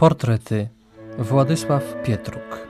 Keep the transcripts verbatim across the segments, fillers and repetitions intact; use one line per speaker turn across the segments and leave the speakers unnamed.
Portrety Władysław Pietruk.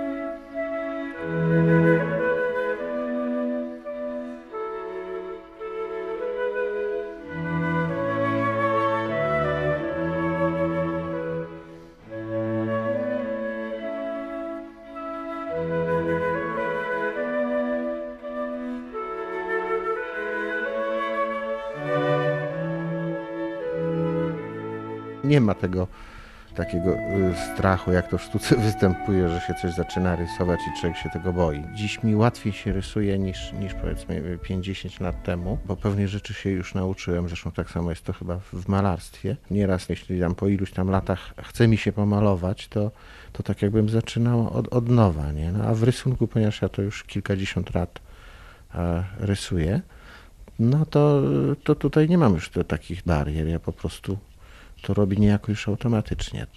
Nie ma tego takiego strachu, jak to w sztuce występuje, że się coś zaczyna rysować i człowiek się tego boi. Dziś mi łatwiej się rysuje niż, niż powiedzmy pięćdziesiąt lat temu, bo pewnie rzeczy się już nauczyłem, zresztą tak samo jest to chyba w malarstwie. Nieraz, jeśli tam po iluś tam latach chce mi się pomalować, to, to tak jakbym zaczynał od, od nowa, nie? No, a w rysunku, ponieważ ja to już kilkadziesiąt lat e, rysuję, no to, to tutaj nie mam już do takich barier, ja po prostu to robi niejako już automatycznie.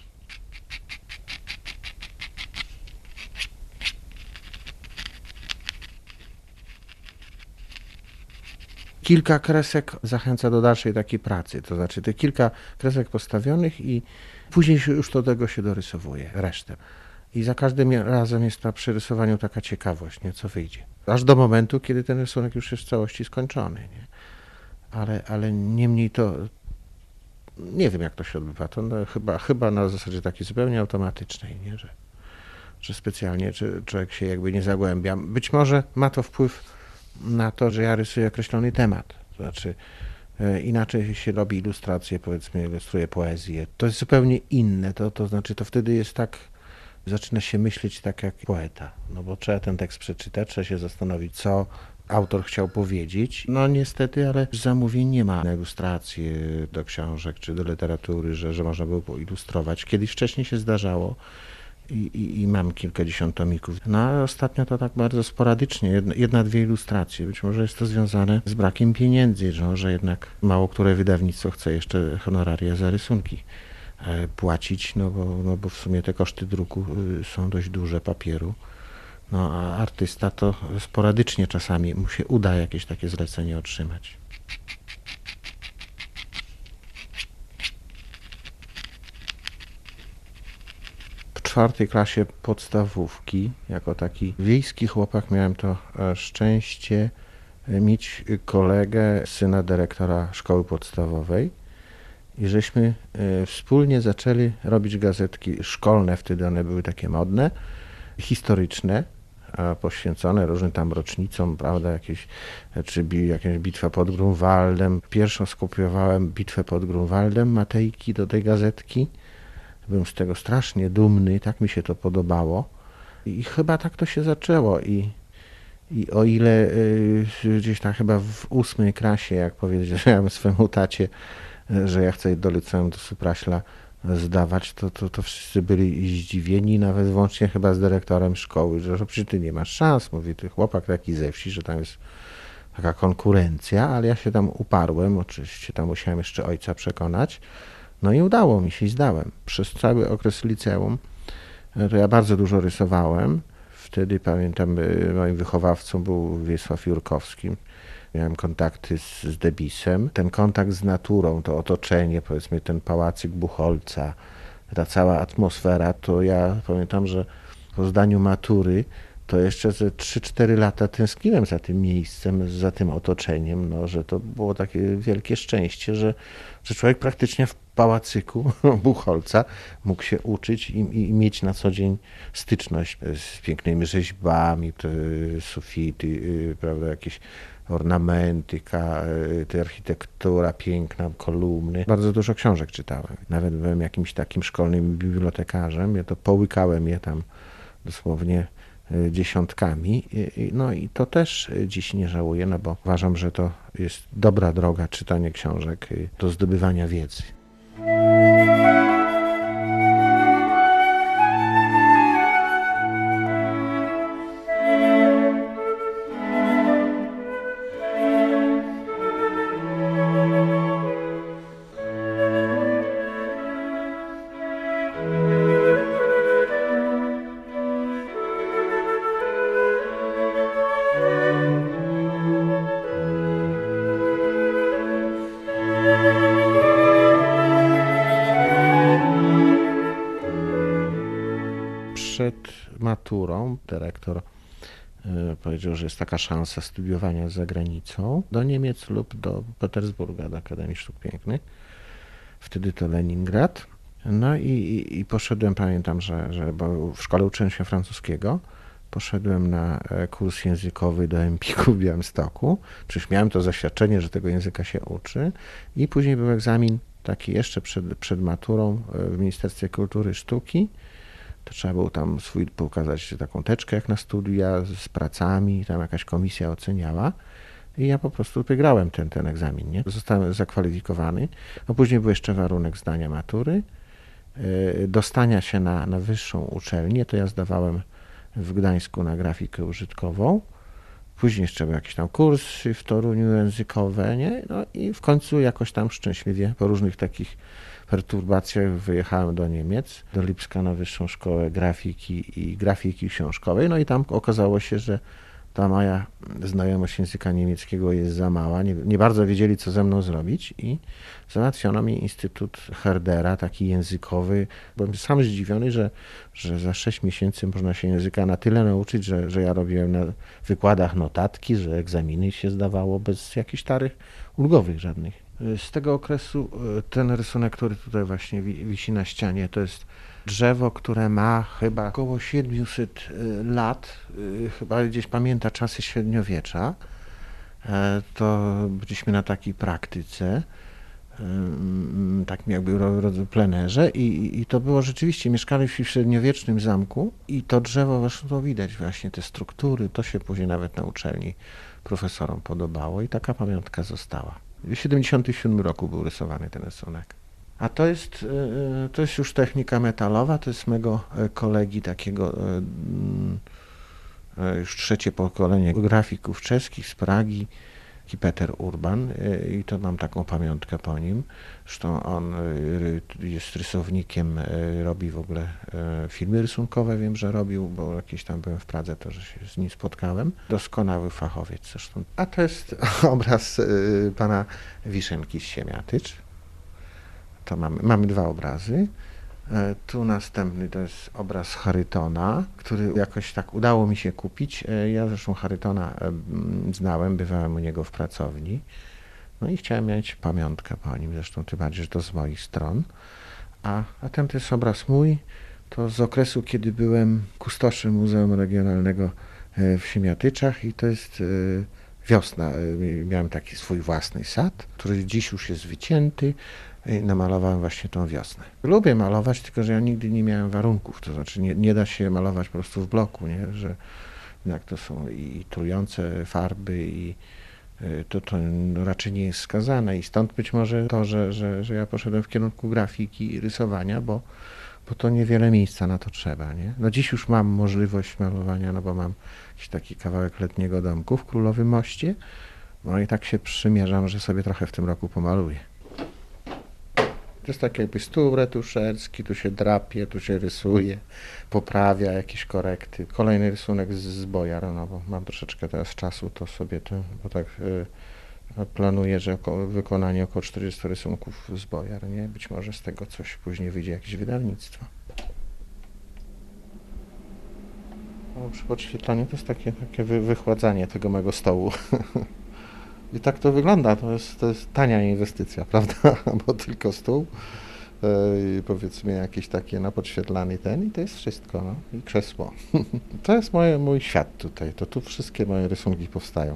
Kilka kresek zachęca do dalszej takiej pracy, to znaczy te kilka kresek postawionych i później już do tego się dorysowuje resztę. I za każdym razem jest ta przy rysowaniu taka ciekawość, nie, co wyjdzie. Aż do momentu, kiedy ten rysunek już jest w całości skończony. Nie? Ale, ale niemniej to, nie wiem jak to się odbywa, to no, chyba, chyba na zasadzie takiej zupełnie automatycznej, nie? Że, że specjalnie czy człowiek się jakby nie zagłębia. Być może ma to wpływ na to, że ja rysuję określony temat, to znaczy e, inaczej się robi ilustrację, powiedzmy ilustruję poezję, to jest zupełnie inne, to, to znaczy to wtedy jest tak, zaczyna się myśleć tak jak poeta, no bo trzeba ten tekst przeczytać, trzeba się zastanowić, co autor chciał powiedzieć. No niestety, ale zamówień nie ma na ilustracje do książek czy do literatury, że, że można było poilustrować. Kiedyś wcześniej się zdarzało i, i, i mam kilkadziesiąt tomików. No a ostatnio to tak bardzo sporadycznie, jedna, jedna, dwie ilustracje. Być może jest to związane z brakiem pieniędzy, że, że jednak mało które wydawnictwo chce jeszcze honoraria za rysunki płacić, no bo, no bo w sumie te koszty druku są dość duże, papieru. No a artysta to sporadycznie czasami mu się uda jakieś takie zlecenie otrzymać. W czwartej klasie podstawówki, jako taki wiejski chłopak, miałem to szczęście mieć kolegę, syna dyrektora szkoły podstawowej i żeśmy wspólnie zaczęli robić gazetki szkolne, wtedy one były takie modne, historyczne, poświęcone różnym tam rocznicom, prawda, jakieś, czy jakieś bitwa pod Grunwaldem. Pierwszą skopiowałem bitwę pod Grunwaldem, Matejki do tej gazetki. Byłem z tego strasznie dumny, tak mi się to podobało. I chyba tak to się zaczęło. I, i o ile y, gdzieś tam chyba w ósmej klasie, jak powiedziałem swemu tacie, że ja chcę do liceum do Supraśla zdawać, to, to, to wszyscy byli zdziwieni, nawet włącznie chyba z dyrektorem szkoły, że, że przecież ty nie masz szans, mówi, ty chłopak taki ze wsi, że tam jest taka konkurencja, ale ja się tam uparłem, oczywiście tam musiałem jeszcze ojca przekonać, no i udało mi się i zdałem. Przez cały okres liceum to ja bardzo dużo rysowałem, wtedy pamiętam, moim wychowawcą był Wiesław Jurkowski. Miałem kontakty z, z Debisem. Ten kontakt z naturą, to otoczenie, powiedzmy ten pałacyk Buchholca, ta cała atmosfera, to ja pamiętam, że po zdaniu matury to jeszcze ze trzy cztery lata tęskniłem za tym miejscem, za tym otoczeniem, no, że to było takie wielkie szczęście, że, że człowiek praktycznie w pałacyku Buchholca mógł się uczyć i, i, i mieć na co dzień styczność z pięknymi rzeźbami, te sufity, prawda, jakieś ornamenty, te architektura piękna, kolumny. Bardzo dużo książek czytałem. Nawet byłem jakimś takim szkolnym bibliotekarzem. Ja to połykałem je tam dosłownie dziesiątkami. No i to też dziś nie żałuję, no bo uważam, że to jest dobra droga, czytanie książek do zdobywania wiedzy. maturą dyrektor powiedział, że jest taka szansa studiowania za granicą, do Niemiec lub do Petersburga, do Akademii Sztuk Pięknych. Wtedy to Leningrad. No i, i, i poszedłem, pamiętam, że, że bo w szkole uczyłem się francuskiego, poszedłem na kurs językowy do Empiku w Białymstoku. Przecież miałem to zaświadczenie, że tego języka się uczy. I później był egzamin taki jeszcze przed, przed maturą w Ministerstwie Kultury i Sztuki. To trzeba było tam swój pokazać taką teczkę jak na studia z pracami, tam jakaś komisja oceniała. I ja po prostu wygrałem ten, ten egzamin, nie? Zostałem zakwalifikowany. A później był jeszcze warunek zdania matury, dostania się na, na wyższą uczelnię. To ja zdawałem w Gdańsku na grafikę użytkową. Później jeszcze był jakiś tam kurs w Toruniu językowe, nie? No i w końcu jakoś tam szczęśliwie po różnych takich perturbacjach wyjechałem do Niemiec, do Lipska na Wyższą Szkołę Grafiki i Grafiki Książkowej. No i tam okazało się, że ta moja znajomość języka niemieckiego jest za mała. Nie, nie bardzo wiedzieli, co ze mną zrobić i załatwiono mi Instytut Herdera, taki językowy. Byłem sam zdziwiony, że, że za sześć miesięcy można się języka na tyle nauczyć, że, że ja robiłem na wykładach notatki, że egzaminy się zdawało bez jakichś starych ulgowych żadnych. Z tego okresu ten rysunek, który tutaj właśnie wisi na ścianie, to jest drzewo, które ma chyba około siedemset lat, chyba gdzieś pamięta czasy średniowiecza. To byliśmy na takiej praktyce, takim jakby plenerze i, i to było rzeczywiście, mieszkaliśmy w średniowiecznym zamku i to drzewo, właśnie to widać właśnie te struktury, to się później nawet na uczelni profesorom podobało i taka pamiątka została. W siedemdziesiątym siódmym roku był rysowany ten rysunek. A to jest, to jest już technika metalowa, to jest mego kolegi takiego, już trzecie pokolenie grafików czeskich z Pragi, Peter Urban i to mam taką pamiątkę po nim. Zresztą on jest rysownikiem, robi w ogóle filmy rysunkowe, wiem, że robił, bo jakieś tam byłem w Pradze, to że się z nim spotkałem. Doskonały fachowiec zresztą. A to jest obraz pana Wiszenki z Siemiatycz. To mamy, mamy dwa obrazy. Tu następny to jest obraz Charytona, który jakoś tak udało mi się kupić. Ja zresztą Charytona znałem, bywałem u niego w pracowni. No i chciałem mieć pamiątkę po nim, zresztą tym bardziej, że to z moich stron. A, a ten to jest obraz mój, to z okresu, kiedy byłem kustoszem Muzeum Regionalnego w Siemiatyczach i to jest wiosna. Miałem taki swój własny sad, który dziś już jest wycięty. I namalowałem właśnie tą wiosnę. Lubię malować, tylko że ja nigdy nie miałem warunków, to znaczy nie, nie da się malować po prostu w bloku, nie? Że jak to są i trujące farby i to, to raczej nie jest skazane i stąd być może to, że, że, że ja poszedłem w kierunku grafiki i rysowania, bo, bo to niewiele miejsca na to trzeba, nie? No dziś już mam możliwość malowania, no bo mam jakiś taki kawałek letniego domku w Królowym Moście, no i tak się przymierzam, że sobie trochę w tym roku pomaluję. To jest taki jakby stół retuszerski, tu się drapie, tu się rysuje, poprawia jakieś korekty. Kolejny rysunek z, z Bojar, no bo mam troszeczkę teraz czasu, to sobie to, bo tak y, planuję, że oko, wykonanie około czterdziestu rysunków z Bojar, nie? Być może z tego coś później wyjdzie, jakieś wydawnictwo. No, przy podświetlaniu to jest takie, takie wy, wychładzanie tego mego stołu. I tak to wygląda, to jest, to jest tania inwestycja, prawda? Bo tylko stół i powiedzmy jakieś takie na podświetlany ten i to jest wszystko, no. I krzesło. To jest moje, mój świat tutaj, to tu wszystkie moje rysunki powstają.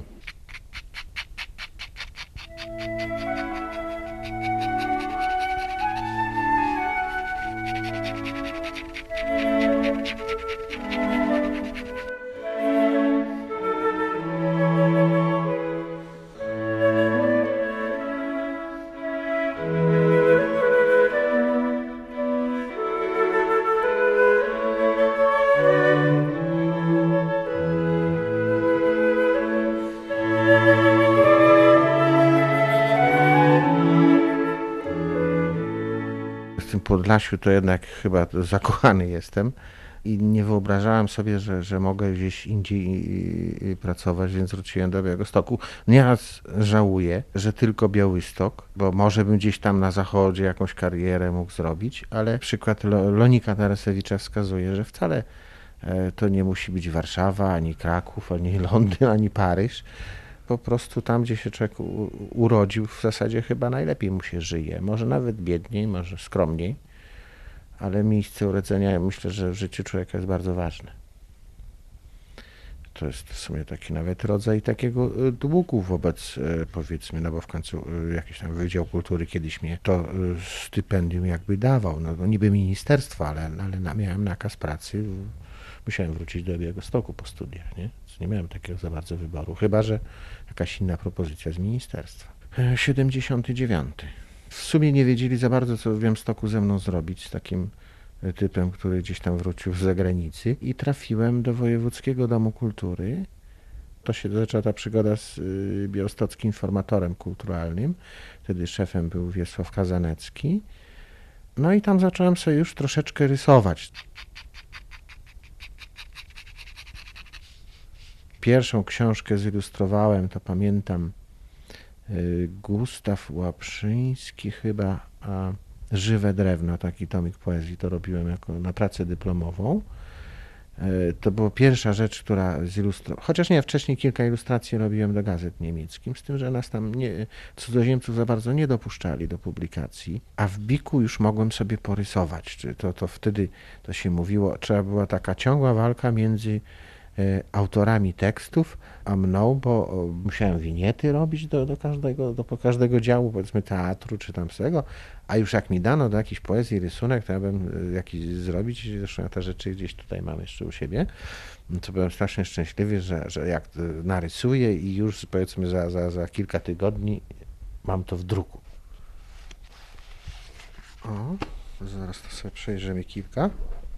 W tym Podlasiu to jednak chyba zakochany jestem i nie wyobrażałem sobie, że, że mogę gdzieś indziej pracować, więc wróciłem do Białegostoku. Nieraz żałuję, że tylko Białystok, bo może bym gdzieś tam na zachodzie jakąś karierę mógł zrobić, ale przykład Lonika Tarasewicza wskazuje, że wcale To nie musi być Warszawa, ani Kraków, ani Londyn, ani Paryż. Po prostu tam, gdzie się człowiek urodził, w zasadzie chyba najlepiej mu się żyje. Może nawet biedniej, może skromniej, ale miejsce urodzenia, myślę, że w życiu człowieka jest bardzo ważne. To jest w sumie taki nawet rodzaj takiego długu wobec, powiedzmy, no bo w końcu jakiś tam Wydział Kultury kiedyś mnie to stypendium jakby dawał. No, no niby ministerstwo, ale, ale miałem nakaz pracy. Musiałem wrócić do Białegostoku po studiach, nie? Nie miałem takiego za bardzo wyboru, chyba że jakaś inna propozycja z ministerstwa. siedemdziesiąty dziewiąty. W sumie nie wiedzieli za bardzo, co w Białymstoku ze mną zrobić, z takim typem, który gdzieś tam wrócił z zagranicy, i trafiłem do Wojewódzkiego Domu Kultury. To się zaczęła ta przygoda z białostockim informatorem kulturalnym. Wtedy szefem był Wiesław Kazanecki. No i tam zacząłem sobie już troszeczkę rysować. Pierwszą książkę zilustrowałem, to pamiętam, Gustaw Łaprzyński chyba, a Żywe drewno, taki tomik poezji, to robiłem jako na pracę dyplomową. To była pierwsza rzecz, która zilustrowała, chociaż nie, wcześniej kilka ilustracji robiłem do gazet niemieckich, z tym, że nas tam nie, cudzoziemców za bardzo nie dopuszczali do publikacji, a w biku już mogłem sobie porysować. To, to wtedy to się mówiło, trzeba była taka ciągła walka między autorami tekstów, a mną, bo musiałem winiety robić do, do każdego, do każdego działu, powiedzmy teatru czy tam z tego, a już jak mi dano do jakiejś poezji rysunek, to ja bym jakiś zrobić, zresztą ja te rzeczy gdzieś tutaj mam jeszcze u siebie, to byłem strasznie szczęśliwy, że, że jak narysuję i już powiedzmy za, za, za kilka tygodni mam to w druku. O, zaraz to sobie przejrzymy kilka.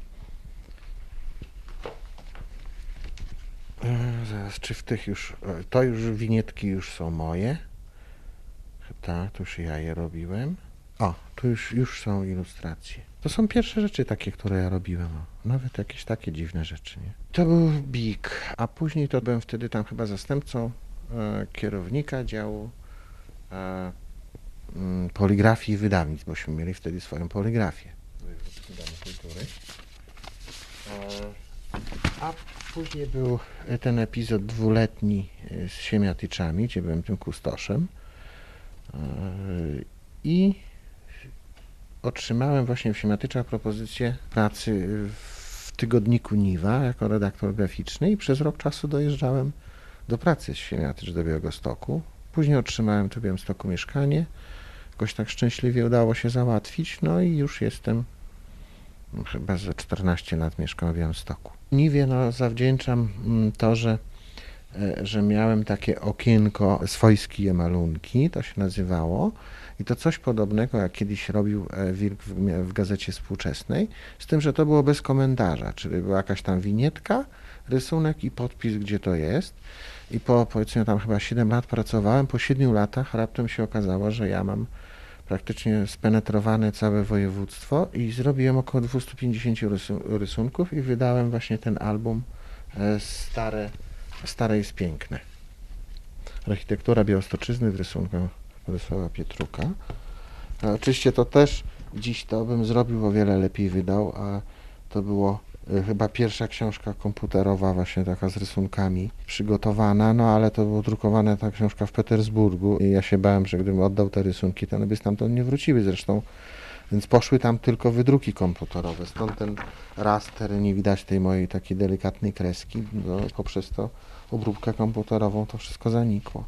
Zaraz, czy w tych już, to już winietki już są moje. Tak, to już ja je robiłem. O, tu już, już są ilustracje. To są pierwsze rzeczy takie, które ja robiłem. O, nawet jakieś takie dziwne rzeczy, nie? To był B I K, a później to byłem wtedy tam chyba zastępcą e, kierownika działu e, m, poligrafii i wydawnictw, bośmy mieli wtedy swoją poligrafię. Wojewódzki Dom Kultury. E, a później był ten epizod dwuletni z Siemiatyczami, gdzie byłem tym kustoszem i otrzymałem właśnie w Siemiatyczach propozycję pracy w tygodniku Niwa jako redaktor graficzny i przez rok czasu dojeżdżałem do pracy z Siemiatycz do Białegostoku. Później otrzymałem tu w Białymstoku mieszkanie, jakoś tak szczęśliwie udało się załatwić, no i już jestem, chyba za czternaście lat mieszkam w Białymstoku. Niwie no, zawdzięczam to, że, że miałem takie okienko swojskie malunki, to się nazywało, i to coś podobnego, jak kiedyś robił Wilk w, w Gazecie Współczesnej, z tym, że to było bez komentarza, czyli była jakaś tam winietka, rysunek i podpis, gdzie to jest. I po, powiedzmy, tam chyba siedem lat pracowałem, po siedmiu latach raptem się okazało, że ja mam praktycznie spenetrowane całe województwo i zrobiłem około dwieście pięćdziesiąt rysunków i wydałem właśnie ten album Stare, Stare jest piękne. Architektura Białostoczyzny w rysunku Władysława Pietruka. A oczywiście to też dziś to bym zrobił, o wiele lepiej wydał, a to było chyba pierwsza książka komputerowa właśnie taka z rysunkami przygotowana, no ale to była drukowana ta książka w Petersburgu i ja się bałem, że gdybym oddał te rysunki, to one by stamtąd nie wróciły zresztą, więc poszły tam tylko wydruki komputerowe, stąd ten raster, nie widać tej mojej takiej delikatnej kreski, no, poprzez to obróbkę komputerową to wszystko zanikło.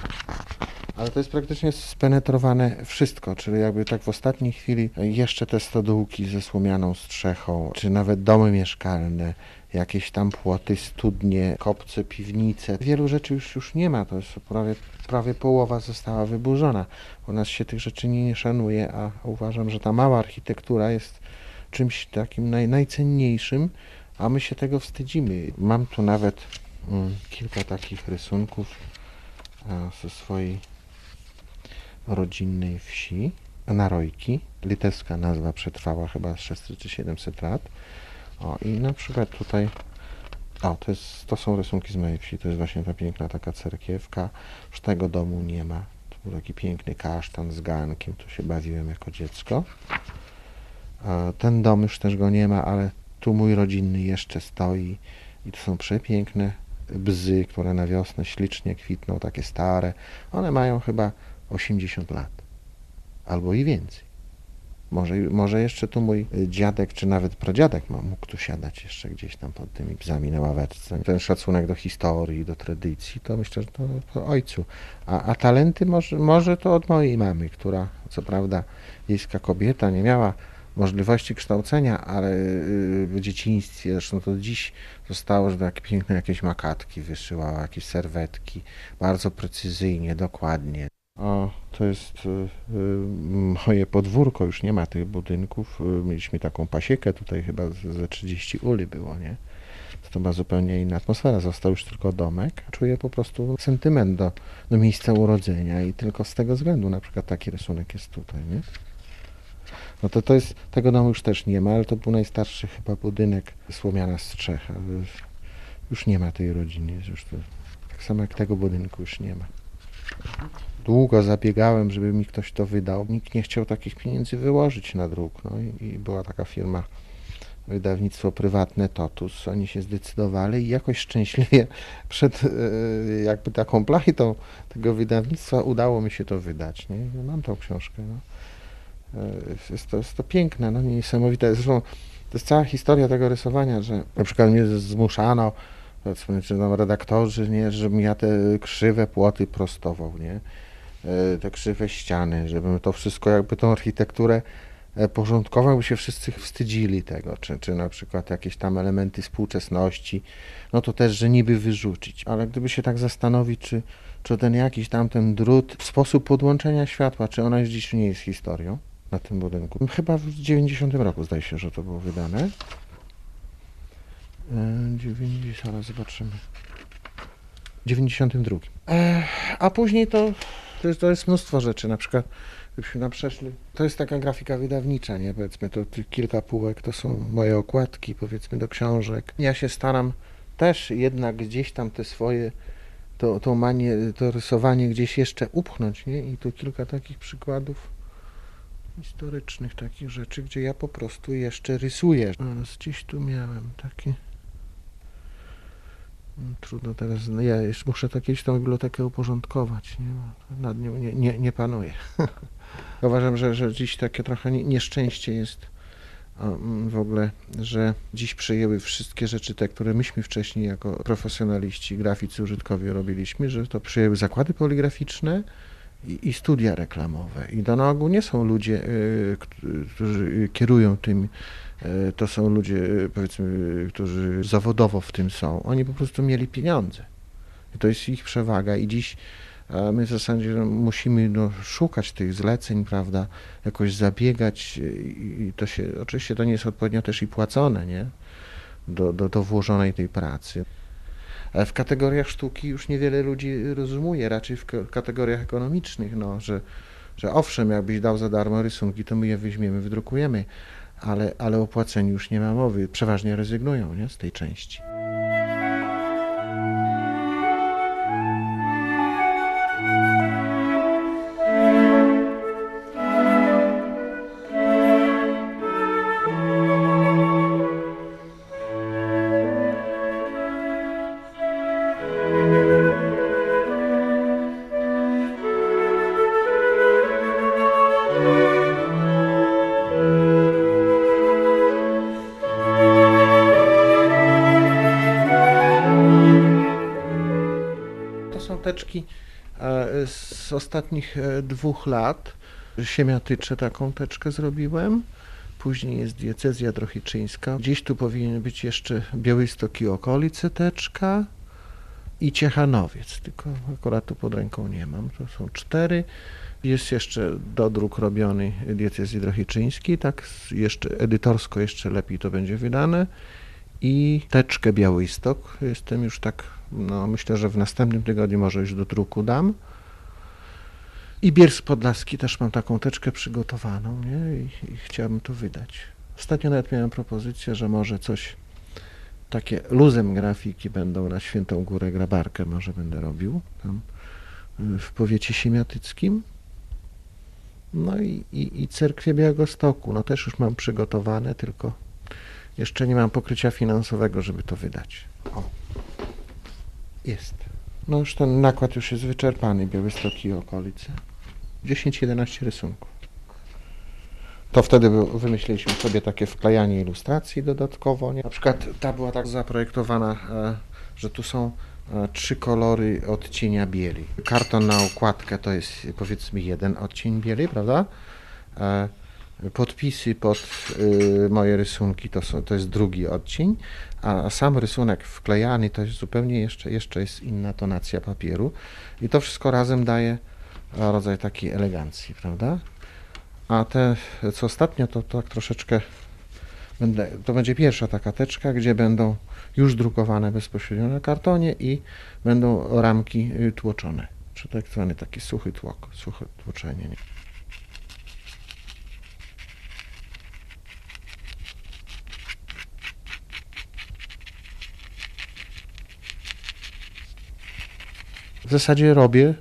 Ale to jest praktycznie spenetrowane wszystko, czyli jakby tak w ostatniej chwili jeszcze te stodółki ze słomianą strzechą, czy nawet domy mieszkalne, jakieś tam płoty, studnie, kopce, piwnice. Wielu rzeczy już, już nie ma, to jest prawie, prawie połowa została wyburzona. U nas się tych rzeczy nie, nie szanuje, a uważam, że ta mała architektura jest czymś takim naj, najcenniejszym, a my się tego wstydzimy. Mam tu nawet mm, kilka takich rysunków a, ze swojej rodzinnej wsi, Narojki. Litewska nazwa przetrwała chyba sześćset czy siedemset lat. O, i na przykład tutaj, o, to, jest, to są rysunki z mojej wsi, to jest właśnie ta piękna taka cerkiewka. Już tego domu nie ma. To był taki piękny kasztan z gankiem, tu się bawiłem jako dziecko. Ten dom już też go nie ma, ale Tu mój rodzinny jeszcze stoi i to są przepiękne bzy, które na wiosnę ślicznie kwitną, takie stare. One mają chyba osiemdziesiąt lat, albo i więcej. Może, może jeszcze tu mój dziadek, czy nawet pradziadek mógł tu siadać jeszcze gdzieś tam pod tymi bzami na ławeczce. Ten szacunek do historii, do tradycji, to myślę, że to po ojcu. A, a talenty może, może to od mojej mamy, która co prawda wiejska kobieta, nie miała możliwości kształcenia, ale w dzieciństwie, zresztą to dziś zostało, że takie piękne jakieś makatki wyszyłała, jakieś serwetki, bardzo precyzyjnie, dokładnie. O, to jest y, y, moje podwórko, już nie ma tych budynków. Y, mieliśmy taką pasiekę, tutaj chyba ze trzydzieści uli było, nie? To była zupełnie inna atmosfera, został już tylko domek. Czuję po prostu sentyment do, do miejsca urodzenia i tylko z tego względu na przykład taki rysunek jest tutaj, nie? No to to jest, tego domu już też nie ma, ale to był najstarszy chyba budynek, słomiana strzecha. Już nie ma tej rodziny, już to, tak samo jak tego budynku już nie ma. Długo zabiegałem, żeby mi ktoś to wydał. Nikt nie chciał takich pieniędzy wyłożyć na druk. No i, i była taka firma, wydawnictwo prywatne Totus. Oni się zdecydowali i jakoś szczęśliwie przed e, jakby taką plachitą tego wydawnictwa udało mi się to wydać. Nie? Ja mam tą książkę. No. E, jest, to, jest to piękne, no niesamowite. Zresztą to jest cała historia tego rysowania, że na przykład mnie zmuszano, powiedzmy, czy tam redaktorzy, nie, żebym ja te krzywe płoty prostował, nie? Te krzywe ściany, żebym to wszystko, jakby tą architekturę porządkował, by się wszyscy wstydzili tego, czy, czy na przykład jakieś tam elementy współczesności, no to też, że niby wyrzucić, ale gdyby się tak zastanowić, czy, czy ten jakiś tam ten drut, sposób podłączenia światła, czy ona już dziś nie jest historią na tym budynku. Chyba w dziewięćdziesiątym roku zdaje się, że to było wydane. dziewięćdziesiąt, ale zobaczymy. W dziewięćdziesiątym drugim. E, a później to, to, jest, to jest mnóstwo rzeczy, na przykład gdybyśmy nam przeszli, to jest taka grafika wydawnicza, nie? Powiedzmy, to kilka półek, to są moje okładki, powiedzmy, do książek. Ja się staram też jednak gdzieś tam te swoje, to, to manię, to rysowanie gdzieś jeszcze upchnąć, nie? I tu kilka takich przykładów historycznych takich rzeczy, gdzie ja po prostu jeszcze rysuję. Oraz gdzieś tu miałem takie... Trudno teraz, no ja jeszcze muszę to kiedyś tą bibliotekę uporządkować, nie? Nad nią nie, nie, nie panuję. Uważam, że, że dziś takie trochę nieszczęście jest w ogóle, że dziś przyjęły wszystkie rzeczy te, które myśmy wcześniej jako profesjonaliści, graficy użytkowi robiliśmy, że to przyjęły zakłady poligraficzne i, i studia reklamowe. I to na ogół nie są ludzie, y, którzy kierują tym. To są ludzie, powiedzmy, którzy zawodowo w tym są. Oni po prostu mieli pieniądze. I to jest ich przewaga. I dziś my w zasadzie musimy no, szukać tych zleceń, prawda, jakoś zabiegać. I to się, oczywiście to nie jest odpowiednio też i płacone, nie? Do, do, do włożonej tej pracy. Ale w kategoriach sztuki już niewiele ludzi rozumuje, raczej w kategoriach ekonomicznych, no, że, że owszem, jakbyś dał za darmo rysunki, to my je weźmiemy, wydrukujemy. Ale, ale o płaceniu już nie ma mowy. Przeważnie rezygnują, nie, z tej części. Teczki z ostatnich dwóch lat. Siemiatycze taką teczkę zrobiłem. Później jest diecezja drohiczyńska. Gdzieś tu powinien być jeszcze Białystok i okolice teczka i Ciechanowiec, tylko akurat tu pod ręką nie mam. To są cztery. Jest jeszcze dodruk robiony diecezji drohiczyńskiej, tak jeszcze edytorsko jeszcze lepiej to będzie wydane. I teczkę Białystok. Jestem już tak, no myślę, że w następnym tygodniu może już do druku dam. I Bielsk Podlaski też mam taką teczkę przygotowaną, nie? I, i chciałbym to wydać. Ostatnio nawet miałem propozycję, że może coś takie luzem grafiki będą na Świętą Górę Grabarkę może będę robił tam w powiecie siemiatyckim. No i, i, i Cerkwie Białegostoku, no też już mam przygotowane, tylko jeszcze nie mam pokrycia finansowego, żeby to wydać. O, jest. No już ten nakład już jest wyczerpany, Białystok i okolice. dziesięć jedenaście rysunków. To wtedy wymyśliliśmy sobie takie wklejanie ilustracji dodatkowo. Nie? Na przykład ta była tak zaprojektowana, że tu są trzy kolory odcienia bieli. Karton na okładkę to jest powiedzmy jeden odcień bieli, prawda? Podpisy pod moje rysunki to, są, to jest drugi odcień, a sam rysunek wklejany to jest zupełnie jeszcze, jeszcze jest inna tonacja papieru i to wszystko razem daje rodzaj takiej elegancji, prawda? A te, co ostatnio, to tak troszeczkę, będę, to będzie pierwsza taka teczka, gdzie będą już drukowane bezpośrednio na kartonie i będą ramki tłoczone, czy tak zwany taki suchy tłok, suche tłoczenie. Nie? W zasadzie robię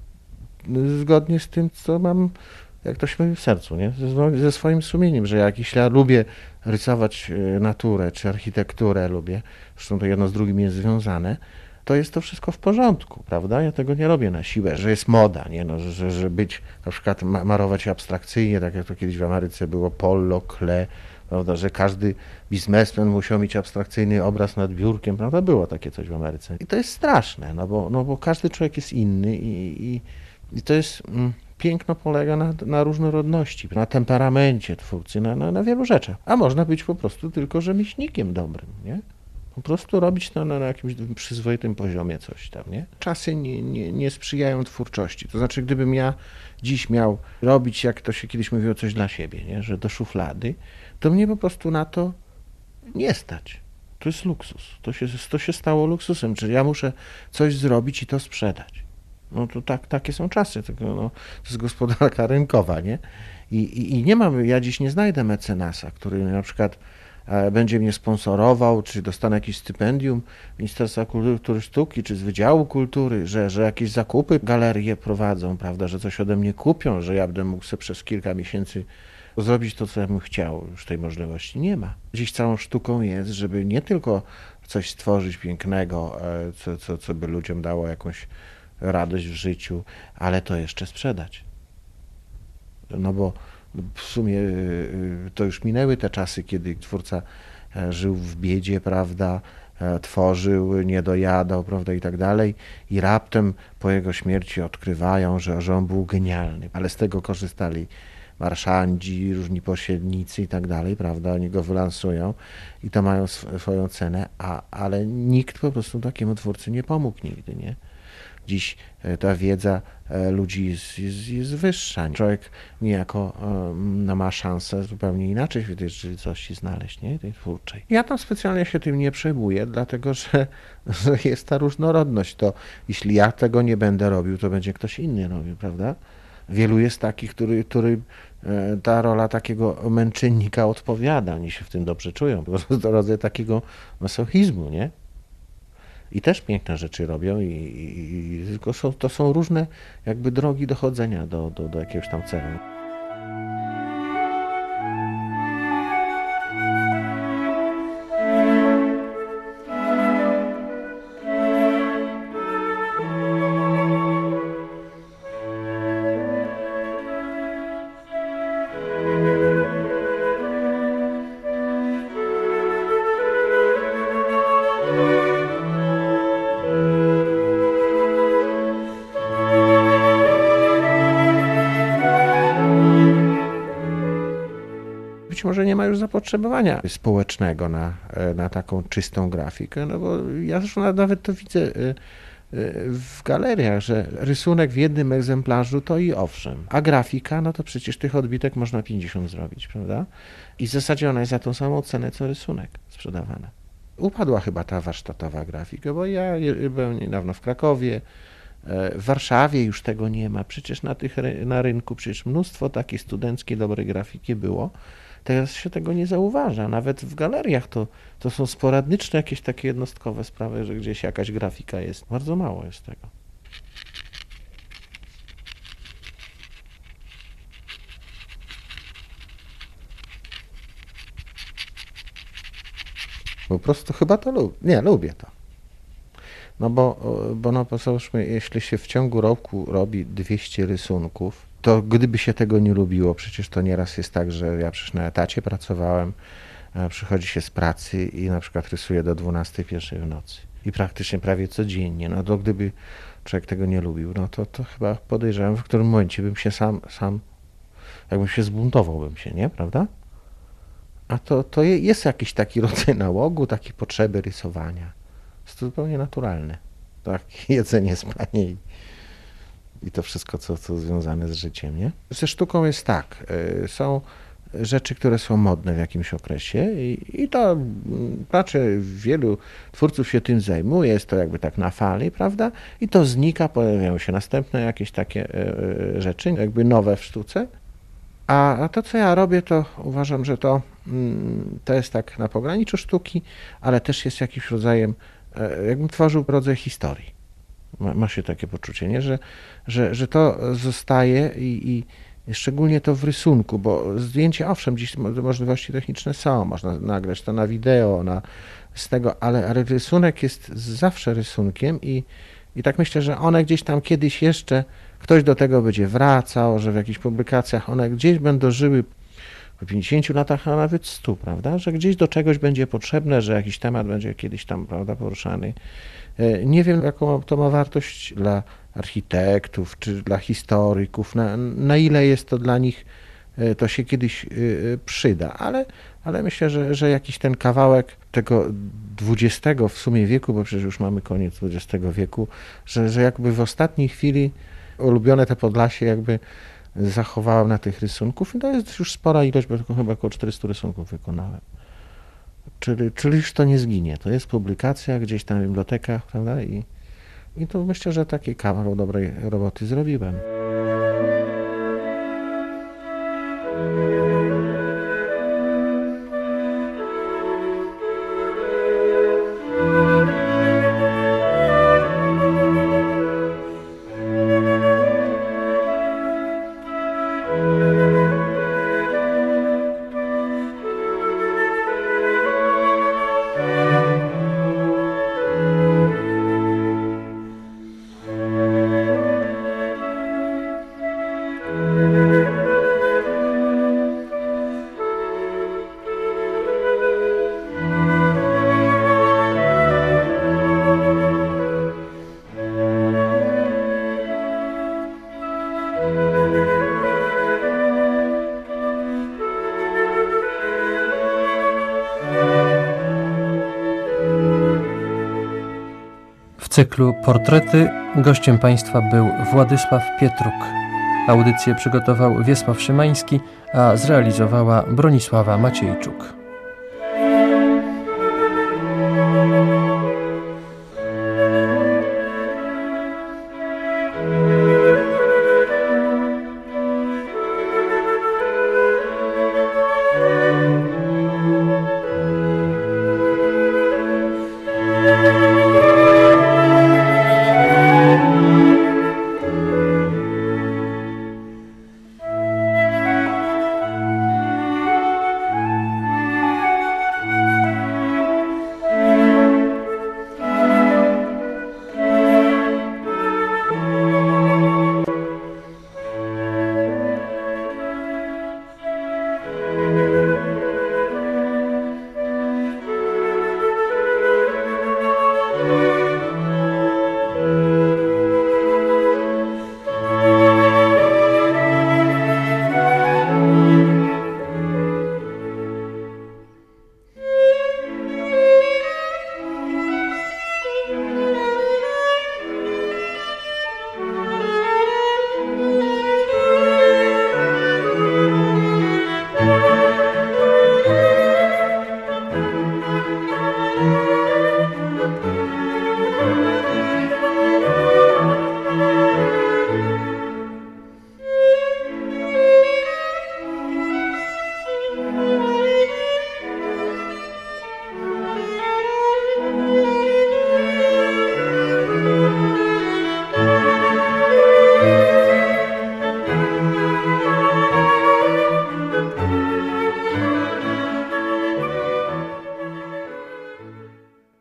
zgodnie z tym, co mam, jak to się mówi, w sercu, nie? Ze, ze swoim sumieniem, że jak jeśli ja lubię rysować naturę czy architekturę, lubię, zresztą to jedno z drugim jest związane, to jest to wszystko w porządku, prawda? Ja tego nie robię na siłę, że jest moda, nie? No, że, że być, na przykład marować abstrakcyjnie, tak jak to kiedyś w Ameryce było, Pollo, Klee, prawda? Że każdy biznesmen musiał mieć abstrakcyjny obraz nad biurkiem, prawda? Było takie coś w Ameryce. I to jest straszne, no bo, no bo każdy człowiek jest inny i, i, i to jest... Mm, piękno polega na, na różnorodności, na temperamencie twórcy, na, na, na wielu rzeczach. A można być po prostu tylko rzemieślnikiem dobrym, nie? Po prostu robić to na, na jakimś przyzwoitym poziomie coś tam, nie? Czasy nie, nie, nie sprzyjają twórczości. To znaczy, gdybym ja dziś miał robić, jak to się kiedyś mówiło, coś dla siebie, nie? Że do szuflady, to mnie po prostu na to nie stać. To jest luksus. To się, to się stało luksusem, czyli ja muszę coś zrobić i to sprzedać. No to tak, takie są czasy, tylko no, to jest gospodarka rynkowa, nie? I, i, I nie mam, ja dziś nie znajdę mecenasa, który na przykład e, będzie mnie sponsorował, czy dostanę jakieś stypendium Ministerstwa Kultury Sztuki, czy z Wydziału Kultury, że, że jakieś zakupy galerie prowadzą, prawda, że coś ode mnie kupią, że ja będę mógł sobie przez kilka miesięcy zrobić to, co ja bym chciał. Już tej możliwości nie ma. Dziś całą sztuką jest, żeby nie tylko coś stworzyć pięknego, e, co, co, co by ludziom dało jakąś radość w życiu, ale to jeszcze sprzedać. No bo w sumie to już minęły te czasy, kiedy twórca żył w biedzie, prawda, tworzył, nie dojadał, prawda, i tak dalej, i raptem po jego śmierci odkrywają, że, że on był genialny, ale z tego korzystali marszandzi, różni pośrednicy i tak dalej, prawda, oni go wylansują i to mają swoją cenę, a, ale nikt po prostu takiemu twórcy nie pomógł nigdy, nie? Dziś ta wiedza ludzi jest, jest, jest wyższa. Człowiek niejako no, ma szansę zupełnie inaczej w tej rzeczywistości znaleźć, nie? Tej twórczej. Ja tam specjalnie się tym nie przejmuję, dlatego że, że jest ta różnorodność. To jeśli ja tego nie będę robił, to będzie ktoś inny robił, prawda? Wielu jest takich, który, który ta rola takiego męczennika odpowiada. Oni się w tym dobrze czują. Po prostu to rodzaj takiego masochizmu, nie? I też piękne rzeczy robią, i, i, i tylko są, to są różne jakby drogi dochodzenia do, do, do jakiegoś tam celu. Być może nie ma już zapotrzebowania społecznego na, na taką czystą grafikę, no bo ja zresztą nawet to widzę w galeriach, że rysunek w jednym egzemplarzu to i owszem, a grafika, no to przecież tych odbitek można pięćdziesiąt zrobić, prawda? I w zasadzie ona jest za tą samą cenę, co rysunek sprzedawana. Upadła chyba ta warsztatowa grafika, bo ja byłem niedawno w Krakowie, w Warszawie już tego nie ma, przecież na, tych, na rynku przecież mnóstwo takiej studenckiej dobrej grafiki było. Teraz się tego nie zauważa. Nawet w galeriach to, to są sporadyczne jakieś takie jednostkowe sprawy, że gdzieś jakaś grafika jest. Bardzo mało jest tego. Po prostu chyba to lubię. Nie, lubię to. No bo, bo no bo załóżmy, jeśli się w ciągu roku robi dwieście rysunków, to gdyby się tego nie lubiło, przecież to nieraz jest tak, że ja przecież na etacie pracowałem, przychodzi się z pracy i na przykład rysuję do dwunastej, pierwszej w nocy. I praktycznie prawie codziennie. No to gdyby człowiek tego nie lubił, no to, to chyba podejrzewam, w którym momencie bym się sam, sam jakbym się zbuntował bym się, nie? Prawda? A to, to jest jakiś taki rodzaj nałogu, takiej potrzeby rysowania. Jest to zupełnie naturalne. Tak, jedzenie, spanie i, i to wszystko, co, co związane z życiem, nie? Ze sztuką jest tak, y, są rzeczy, które są modne w jakimś okresie i, i to raczej wielu twórców się tym zajmuje, jest to jakby tak na fali, prawda? I to znika, pojawiają się następne jakieś takie y, rzeczy, jakby nowe w sztuce. A, a to, co ja robię, to uważam, że to, mm, to jest tak na pograniczu sztuki, ale też jest jakimś rodzajem, jakbym tworzył rodzaj historii. Ma, ma się takie poczucie, nie? Że, że, że to zostaje i, i szczególnie to w rysunku, bo zdjęcie, owszem, dziś możliwości techniczne są, można nagrać to na wideo, na, z tego, ale, ale rysunek jest zawsze rysunkiem i, i tak myślę, że one gdzieś tam kiedyś jeszcze, ktoś do tego będzie wracał, że w jakichś publikacjach one gdzieś będą żyły po pięćdziesięciu latach, a nawet stu, prawda? Że gdzieś do czegoś będzie potrzebne, że jakiś temat będzie kiedyś tam, prawda, poruszany. Nie wiem, jaką to ma wartość dla architektów czy dla historyków, na, na ile jest to dla nich, to się kiedyś przyda, ale, ale myślę, że, że jakiś ten kawałek tego dwudziestego w sumie wieku, bo przecież już mamy koniec dwudziestego wieku, że, że jakby w ostatniej chwili ulubione te Podlasie jakby zachowałem na tych rysunków i to jest już spora ilość, bo tylko chyba około czterystu rysunków wykonałem. Czyli, czyli już to nie zginie. To jest publikacja gdzieś tam w bibliotekach, prawda? I, i to myślę, że taki kawał dobrej roboty zrobiłem.
W cyklu Portrety gościem Państwa był Władysław Pietruk. Audycję przygotował Wiesław Szymański, a zrealizowała Bronisława Maciejczuk.